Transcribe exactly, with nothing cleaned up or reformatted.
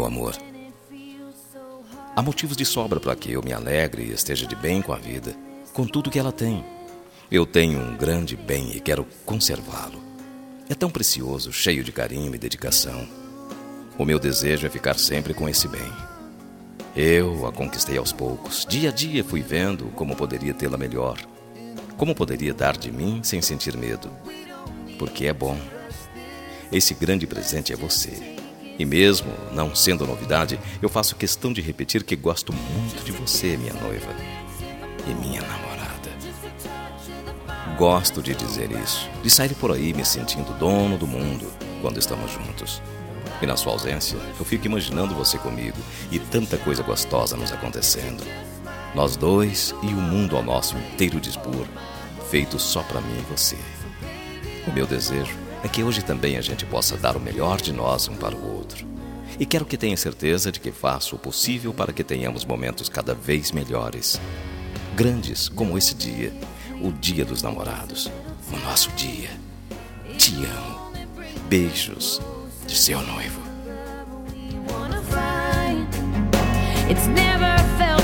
amor. Há motivos de sobra para que eu me alegre e esteja de bem com a vida, com tudo que ela tem. Eu tenho um grande bem e quero conservá-lo. É tão precioso, cheio de carinho e dedicação. O meu desejo é ficar sempre com esse bem. Eu a conquistei aos poucos. Dia a dia fui vendo como poderia tê-la melhor. Como poderia dar de mim sem sentir medo. Porque é bom. Esse grande presente é você. E mesmo não sendo novidade, eu faço questão de repetir que gosto muito de você, minha noiva. E minha namorada. Gosto de dizer isso. De sair por aí me sentindo dono do mundo quando estamos juntos. E na sua ausência, eu fico imaginando você comigo e tanta coisa gostosa nos acontecendo. Nós dois e o mundo ao nosso inteiro dispor, feito só pra mim e você. O meu desejo é que hoje também a gente possa dar o melhor de nós um para o outro. E quero que tenha certeza de que faço o possível para que tenhamos momentos cada vez melhores. Grandes como esse dia, o dia dos namorados, o nosso dia. Te amo. Beijos de seu noivo. It's never felt